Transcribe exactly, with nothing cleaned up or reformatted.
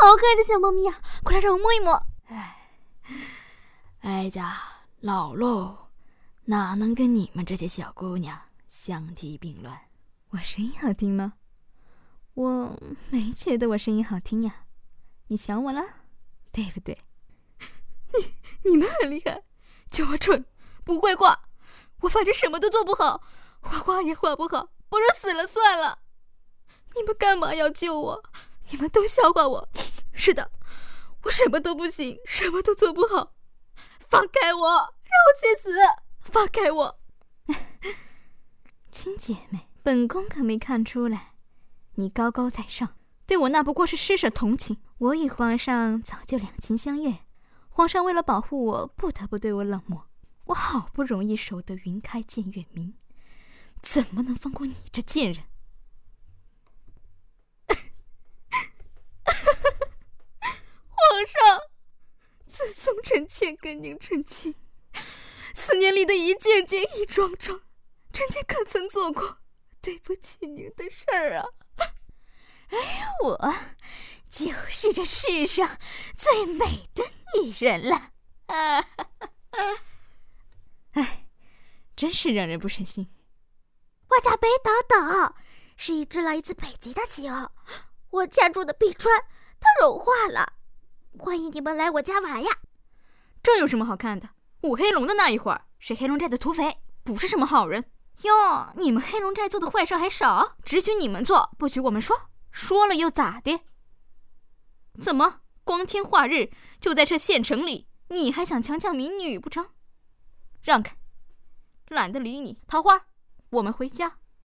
可爱的小猫咪啊，快来让我摸一摸。 哎，哀家老喽，哪能跟你们这些小姑娘相提并论？ 我声音好听吗？我没觉得我声音好听呀。你想我了，对不对？你你们很厉害，就我蠢，不会画，我反正什么都做不好，画画也画不好，不如死了算了。你们干嘛要救我？你们都笑话我。是的，我什么都不行，什么都做不好。放开我，让我去死！放开我！亲姐妹，本宫可没看出来，你高高在上，对我那不过是施舍同情。我与皇上早就两情相悦，皇上为了保护我，不得不对我冷漠。我好不容易守得云开见月明，怎么能放过你这贱人？皇上，自从臣妾跟您成亲，四年里的一件件一桩桩，臣妾可曾做过对不起您的事儿啊？而我就是这世上最美的女人了。啊哈哈！哎，真是让人不省心。 我叫北岛岛，是一只来自北极的企鹅。我家住的碧川，它融化了。欢迎你们来我家玩呀！ 这有什么好看的？五黑龙的那一会儿是黑龙寨的土匪，不是什么好人哟。你们黑龙寨做的坏事还少，只许你们做，不许我们说。说了又咋的？怎么光天化日就在这县城里，你还想强抢民女不成？让开，懒得理你。桃花，我们回家。